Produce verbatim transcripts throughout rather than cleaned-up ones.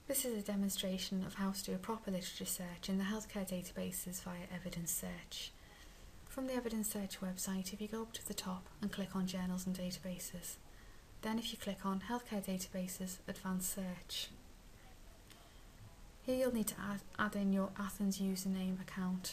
This is a demonstration of how to do a proper literature search in the healthcare databases via Evidence Search. From the Evidence Search website, if you go up to the top and click on Journals and Databases, then if you click on Healthcare Databases Advanced Search, here you'll need to add, add in your Athens username account.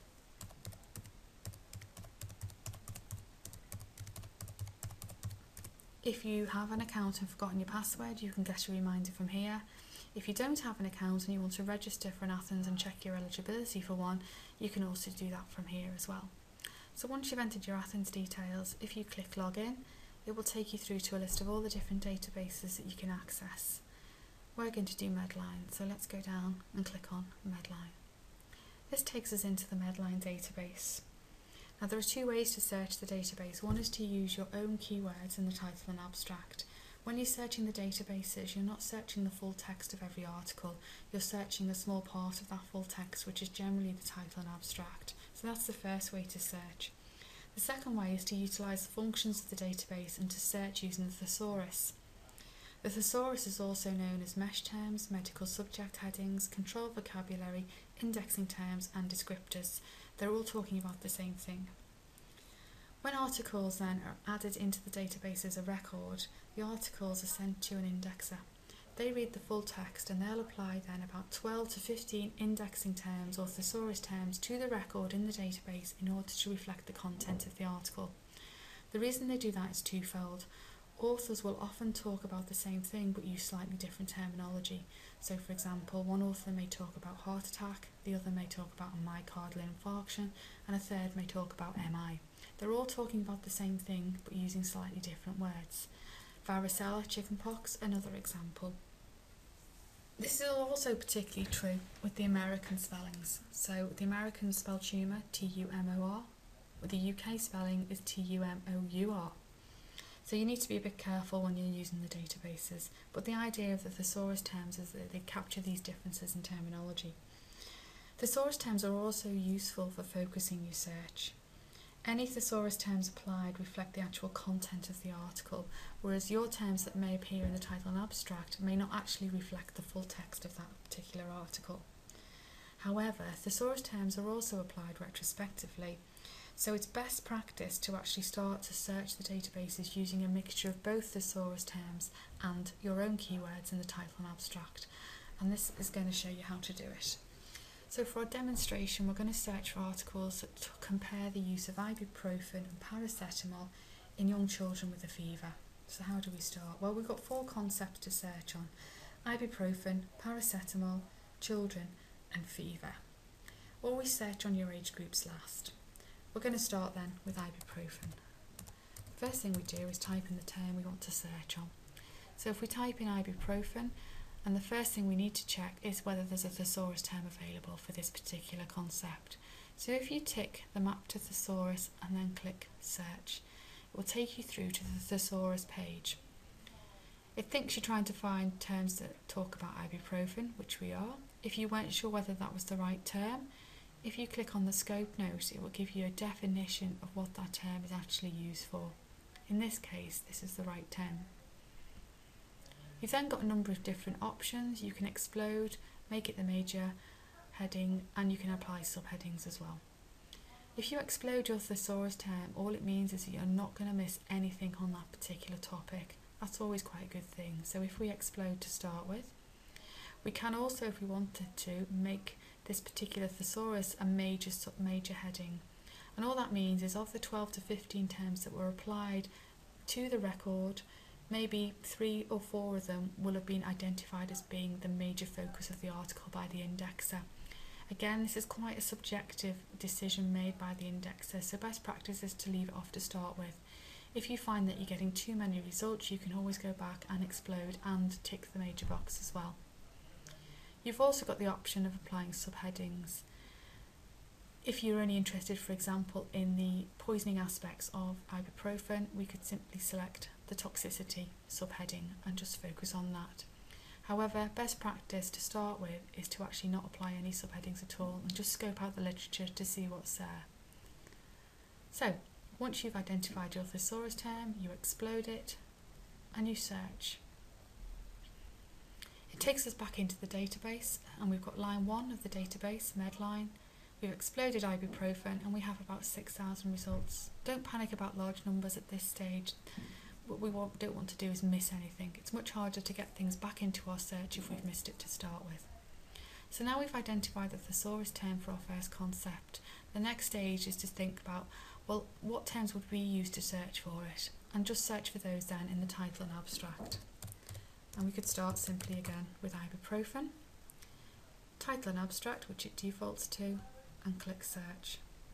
If you have an account and forgotten your password, you can get a reminder from here. If you don't have an account and you want to register for an Athens and check your eligibility for one, you can also do that from here as well. So once you've entered your Athens details, if you click Login, it will take you through to a list of all the different databases that you can access. We're going to do Medline, so let's go down and click on Medline. This takes us into the Medline database. Now there are two ways to search the database. One is to use your own keywords in the title and abstract. When you're searching the databases, you're not searching the full text of every article, you're searching a small part of that full text, which is generally the title and abstract. So that's the first way to search. The second way is to utilise the functions of the database and to search using the thesaurus. The thesaurus is also known as mesh terms, medical subject headings, control vocabulary, indexing terms and descriptors. They're all talking about the same thing. When articles then are added into the database as a record, the articles are sent to an indexer. They read the full text and they'll apply then about twelve to fifteen indexing terms or thesaurus terms to the record in the database in order to reflect the content of the article. The reason they do that is twofold. Authors will often talk about the same thing but use slightly different terminology. So for example, one author may talk about heart attack, the other may talk about a myocardial infarction, and a third may talk about M I. They're all talking about the same thing but using slightly different words. Varicella, chickenpox, another example. This is also particularly true with the American spellings. So the Americans spell tumour T U M O R, with the U K spelling is T U M O U R. So you need to be a bit careful when you're using the databases, but the idea of the thesaurus terms is that they capture these differences in terminology. Thesaurus terms are also useful for focusing your search. Any thesaurus terms applied reflect the actual content of the article, whereas your terms that may appear in the title and abstract may not actually reflect the full text of that particular article. However, thesaurus terms are also applied retrospectively, so it's best practice to actually start to search the databases using a mixture of both thesaurus terms and your own keywords in the title and abstract, and this is going to show you how to do it. So for our demonstration, we're going to search for articles that compare the use of ibuprofen and paracetamol in young children with a fever. So how do we start? Well, we've got four concepts to search on: ibuprofen, paracetamol, children and fever. Always search on your age groups last. We're going to start then with ibuprofen. The first thing we do is type in the term we want to search on. So if we type in ibuprofen, and the first thing we need to check is whether there's a thesaurus term available for this particular concept. So if you tick the map to thesaurus and then click search, it will take you through to the thesaurus page. It thinks you're trying to find terms that talk about ibuprofen, which we are. If you weren't sure whether that was the right term, if you click on the scope note, it will give you a definition of what that term is actually used for. In this case, this is the right term. You've then got a number of different options. You can explode, make it the major heading, and you can apply subheadings as well. If you explode your thesaurus term, all it means is that you're not going to miss anything on that particular topic. That's always quite a good thing. So if we explode to start with, we can also, if we wanted to, make this particular thesaurus a major sub-major heading. And all that means is of the twelve to fifteen terms that were applied to the record, maybe three or four of them will have been identified as being the major focus of the article by the indexer. Again, this is quite a subjective decision made by the indexer, so best practice is to leave it off to start with. If you find that you're getting too many results, you can always go back and explode and tick the major box as well. You've also got the option of applying subheadings. If you're only interested, for example, in the poisoning aspects of ibuprofen, we could simply select the toxicity subheading and just focus on that. However, best practice to start with is to actually not apply any subheadings at all and just scope out the literature to see what's there. So, once you've identified your thesaurus term, you explode it and you search. It takes us back into the database, and we've got line one of the database, Medline. We've exploded ibuprofen and we have about six thousand results. Don't panic about large numbers at this stage. What we want, don't want to do is miss anything. It's much harder to get things back into our search if we've missed it to start with. So now we've identified the thesaurus term for our first concept. The next stage is to think about, well, what terms would we use to search for it? And just search for those then in the title and abstract. And we could start simply again with ibuprofen, title and abstract, which it defaults to, and click search.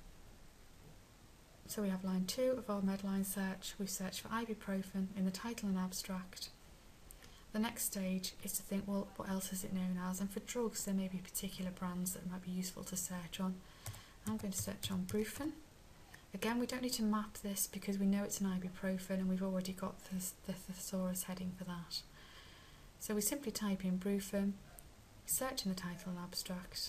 So we have line two of our Medline search. We search for ibuprofen in the title and abstract. The next stage is to think, well, what else is it known as? And for drugs, there may be particular brands that might be useful to search on. I'm going to search on Brufen. Again, we don't need to map this because we know it's an ibuprofen and we've already got the, the thesaurus heading for that. So we simply type in Brufen, search in the title and abstract.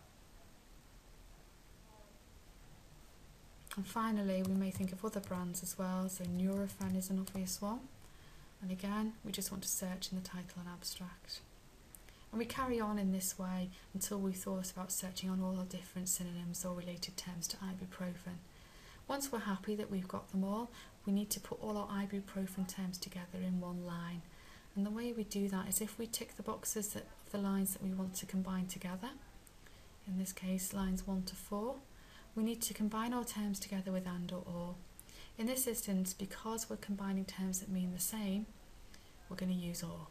And finally, we may think of other brands as well, so Nurofen is an obvious one. And again, we just want to search in the title and abstract. And we carry on in this way until we've thought about searching on all our different synonyms or related terms to ibuprofen. Once we're happy that we've got them all, we need to put all our ibuprofen terms together in one line. And the way we do that is if we tick the boxes that, of the lines that we want to combine together, in this case lines one to four, we need to combine our terms together with and or or. In this instance, because we're combining terms that mean the same, we're going to use or.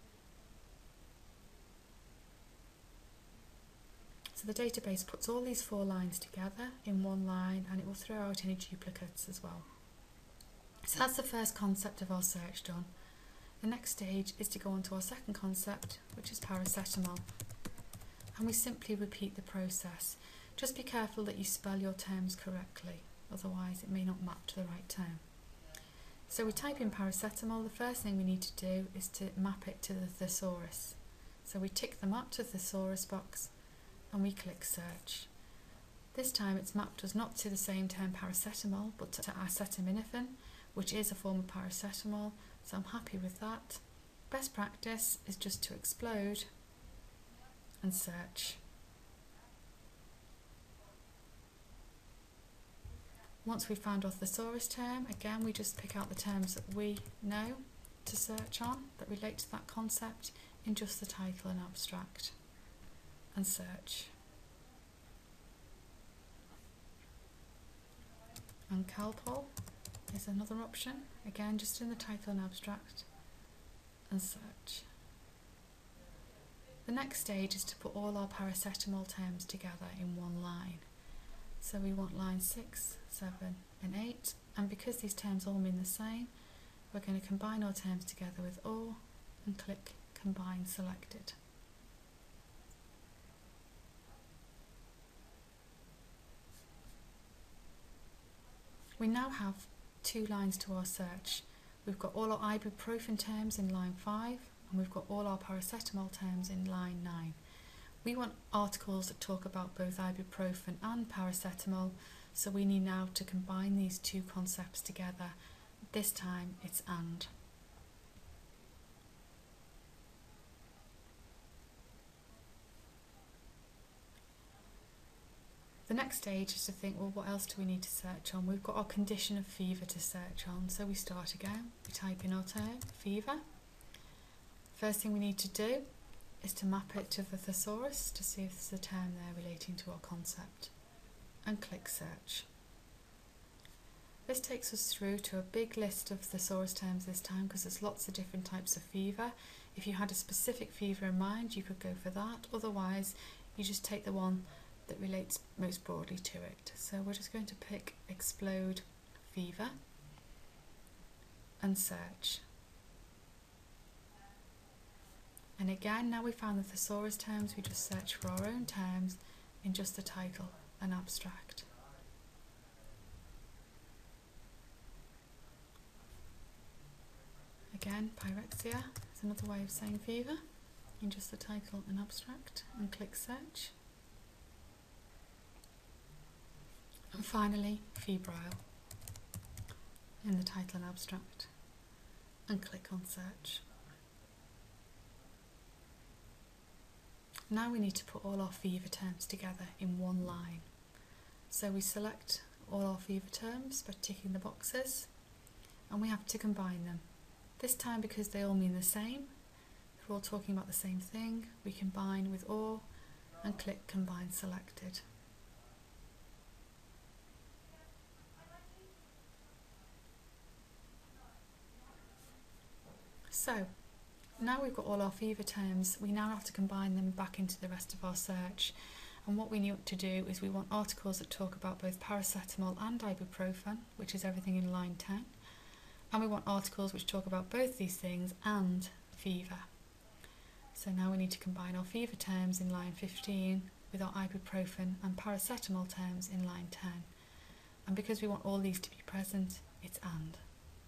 So the database puts all these four lines together in one line and it will throw out any duplicates as well. So that's the first concept of our search done. The next stage is to go on to our second concept, which is paracetamol. And we simply repeat the process. Just be careful that you spell your terms correctly, otherwise it may not map to the right term. So we type in paracetamol. The first thing we need to do is to map it to the thesaurus. So we tick them up to the thesaurus box and we click search. This time it's mapped us not to the same term paracetamol, but to acetaminophen, which is a form of paracetamol, so I'm happy with that. Best practice is just to explode and search. Once we've found our thesaurus term, again we just pick out the terms that we know to search on that relate to that concept in just the title and abstract, and search. And Calpol is another option, again just in the title and abstract, and search. The next stage is to put all our paracetamol terms together in one line. So we want lines six, seven and eight, and because these terms all mean the same, we're going to combine our terms together with or and click combine selected. We now have two lines to our search. We've got all our ibuprofen terms in line five and we've got all our paracetamol terms in line nine. We want articles that talk about both ibuprofen and paracetamol, so we need now to combine these two concepts together. This time it's and. The next stage is to think, well, what else do we need to search on? We've got our condition of fever to search on, so we start again. We type in our term, fever. First thing we need to do is to map it to the thesaurus to see if there's a term there relating to our concept, and click search. This takes us through to a big list of thesaurus terms this time because there's lots of different types of fever. If you had a specific fever in mind, you could go for that. Otherwise, you just take the one that relates most broadly to it. So we're just going to pick explode fever and search. And again, now we've found the thesaurus terms, we just search for our own terms in just the title and abstract. Again, pyrexia is another way of saying fever in just the title and abstract, and click search. And finally, febrile in the title and abstract, and click on search. Now we need to put all our Viva terms together in one line. So we select all our Viva terms by ticking the boxes, and we have to combine them. This time, because they all mean the same, they're all talking about the same thing, we combine with or and click Combine Selected. So, now we've got all our Viva terms, we now have to combine them back into the rest of our search. And what we need to do is we want articles that talk about both paracetamol and ibuprofen, which is everything in line ten. And we want articles which talk about both these things and Viva. So now we need to combine our Viva terms in line fifteen with our ibuprofen and paracetamol terms in line ten. And because we want all these to be present, it's and.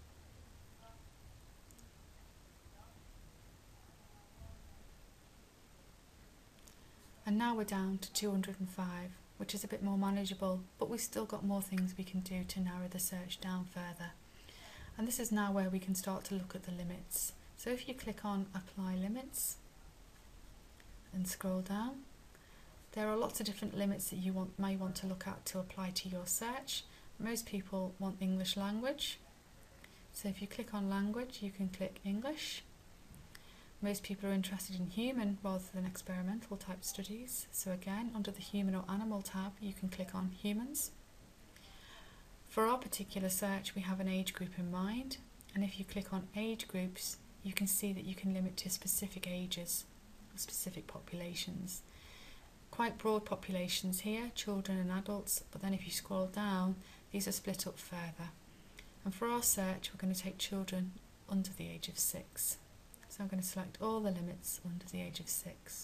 And now we're down to two hundred and five, which is a bit more manageable, but we've still got more things we can do to narrow the search down further. And this is now where we can start to look at the limits. So if you click on Apply Limits and scroll down, there are lots of different limits that you want, may want to look at to apply to your search. Most people want English language. So if you click on language, you can click English. Most people are interested in human rather than experimental type studies. So again, under the human or animal tab, you can click on humans. For our particular search, we have an age group in mind. And if you click on age groups, you can see that you can limit to specific ages, specific populations. Quite broad populations here, children and adults, but then if you scroll down, these are split up further. And for our search, we're going to take children under the age of six. So I'm going to select all the limits under the age of six.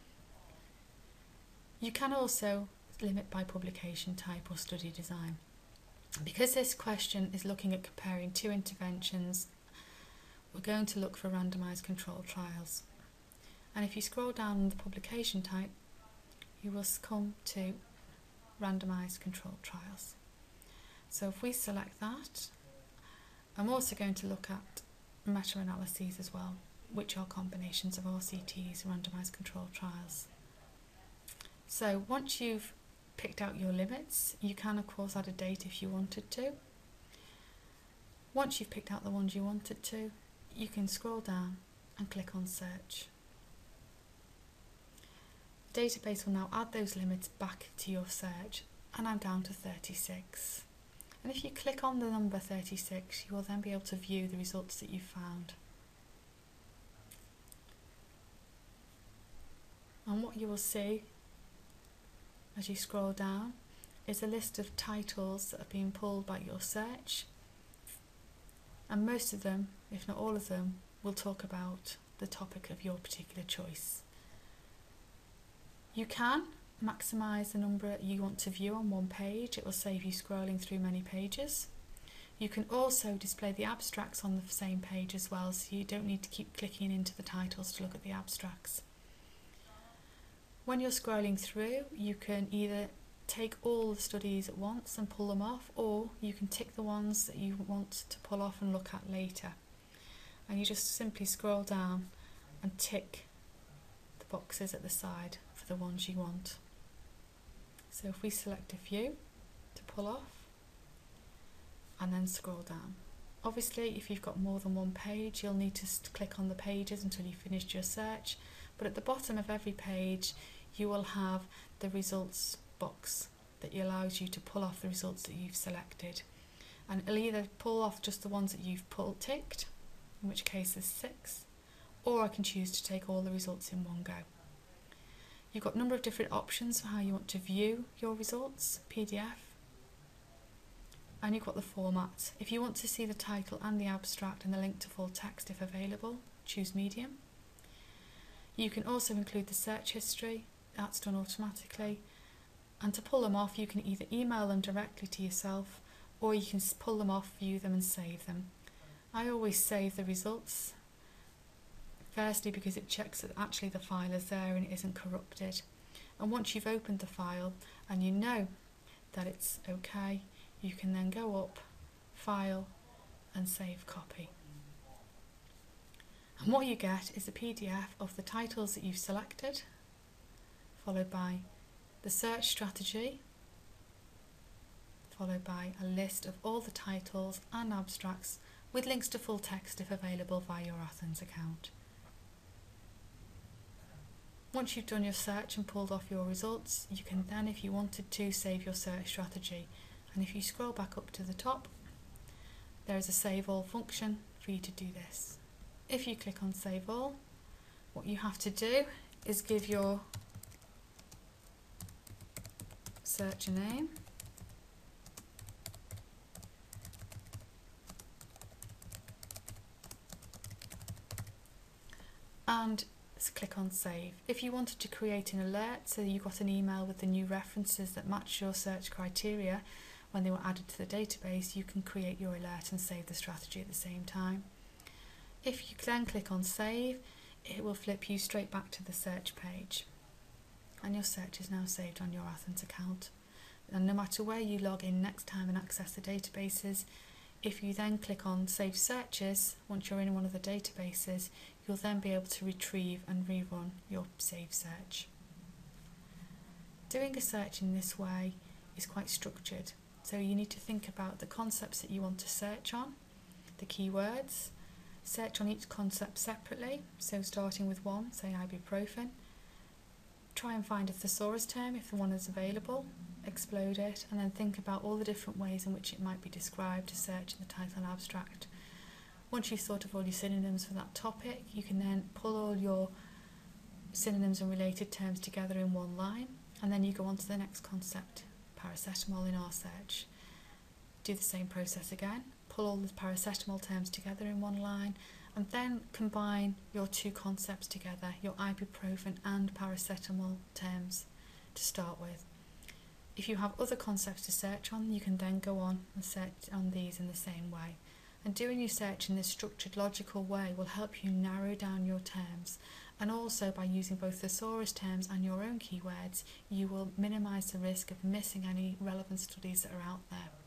You can also limit by publication type or study design. Because this question is looking at comparing two interventions, we're going to look for randomised controlled trials. And if you scroll down on the publication type, you will come to randomised controlled trials. So if we select that, I'm also going to look at meta-analyses as well, which are combinations of R C Ts, randomised controlled trials. So once you've picked out your limits, you can of course add a date if you wanted to. Once you've picked out the ones you wanted to, you can scroll down and click on search. The database will now add those limits back to your search, and I'm down to thirty-six. And if you click on the number thirty-six, you will then be able to view the results that you've found. And what you will see as you scroll down is a list of titles that have been pulled by your search, and most of them, if not all of them, will talk about the topic of your particular choice. You can maximise the number you want to view on one page. It will save you scrolling through many pages. You can also display the abstracts on the same page as well, so you don't need to keep clicking into the titles to look at the abstracts. When you're scrolling through, you can either take all the studies at once and pull them off, or you can tick the ones that you want to pull off and look at later. And you just simply scroll down and tick the boxes at the side for the ones you want. So if we select a few to pull off and then scroll down. Obviously, if you've got more than one page, you'll need to click on the pages until you've finished your search. But at the bottom of every page, you will have the results box that allows you to pull off the results that you've selected. And it'll either pull off just the ones that you've pulled ticked, in which case there's six, or I can choose to take all the results in one go. You've got a number of different options for how you want to view your results, P D F, and you've got the format. If you want to see the title and the abstract and the link to full text if available, choose medium. You can also include the search history, that's done automatically, and to pull them off you can either email them directly to yourself, or you can pull them off, view them and save them. I always save the results, firstly because it checks that actually the file is there and it isn't corrupted. And once you've opened the file and you know that it's okay, you can then go up, File and Save Copy. And what you get is a P D F of the titles that you've selected, followed by the search strategy, followed by a list of all the titles and abstracts with links to full text if available via your Athens account. Once you've done your search and pulled off your results, you can then, if you wanted to, save your search strategy. And if you scroll back up to the top, there is a Save All function for you to do this. If you click on Save All, what you have to do is give your search a name, and click on Save. If you wanted to create an alert so you got an email with the new references that match your search criteria when they were added to the database, you can create your alert and save the strategy at the same time. If you then click on Save, it will flip you straight back to the search page, and your search is now saved on your Athens account. And no matter where you log in next time and access the databases, if you then click on Save Searches, once you're in one of the databases, you'll then be able to retrieve and rerun your save search. Doing a search in this way is quite structured, so you need to think about the concepts that you want to search on, the keywords, search on each concept separately, so starting with one, say ibuprofen, try and find a thesaurus term if the one is available, explode it, and then think about all the different ways in which it might be described to search in the title and abstract. Once you've thought of all your synonyms for that topic, you can then pull all your synonyms and related terms together in one line, and then you go on to the next concept, paracetamol in our search. Do the same process again, pull all the paracetamol terms together in one line, and then combine your two concepts together, your ibuprofen and paracetamol terms to start with. If you have other concepts to search on, you can then go on and search on these in the same way. And doing your search in this structured, logical way will help you narrow down your terms. And also, by using both thesaurus terms and your own keywords, you will minimise the risk of missing any relevant studies that are out there.